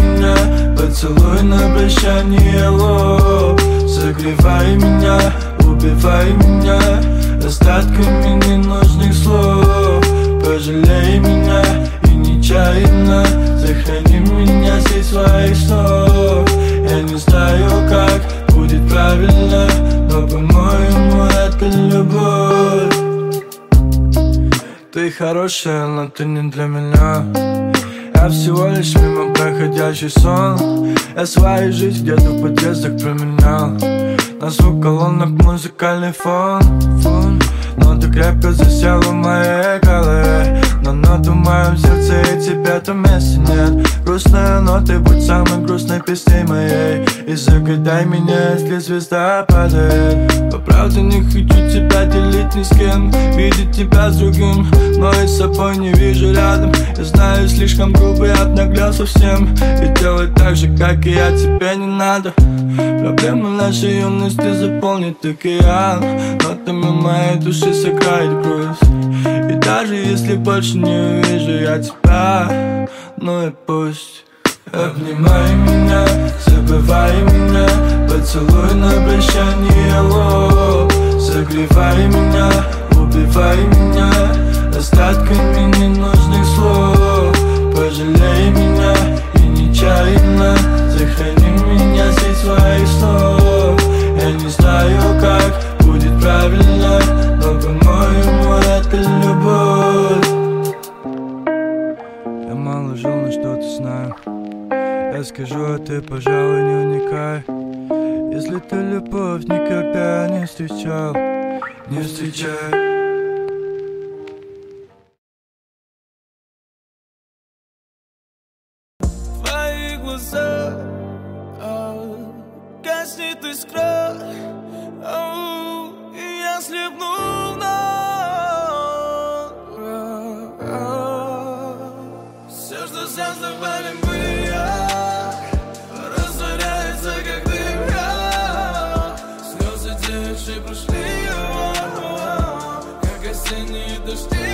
меня, поцелуй на прощание, о, согревай меня, убивай меня остатками ненужных слов. Пожалей меня и нечаянно сохрани меня среди своих снов. Я не знаю, как будет правильно, но, по-моему, это любовь. Ты хорошая, но ты не для меня. Я всего лишь мимо проходящий сон. Я свою жизнь где-то в подъездах променял на звук колонок музыкальный фон. Но ты крепко засела в моей голове, но нот в моем сердце и тебя там места нет. Грустная нота, будь самой грустной песней моей, и загадай меня, если звезда падает. По правде не хочу тебя делить ни с кем, видеть тебя с другим, но и с собой не вижу рядом. Я знаю, слишком грубо, я обнаглел совсем, и делать так же, как и я, тебе не надо. Проблемы нашей юности заполнит океан, нотами моей души сыграет грусть. И даже если больше не увижу я тебя, ну и пусть. Обнимай меня, забывай меня, поцелуй на прощание, о, согревай меня, убивай меня остатками ненужных слов. Пожалей меня и нечаянно сохрани меня среди своих снов. Я не знаю, как будет правильно, но, по-моему, это любовь. Я мало жил, но что-то знаю. Я скажу, а ты, пожалуй, не уникай. Если ты любовь никогда не встречал, не встречай. Твои глаза, гаснет искра, и я слепну вновь. Все, что создавали мы, растворяется, как дым. Слезы текшие прошли, как осенние дожди.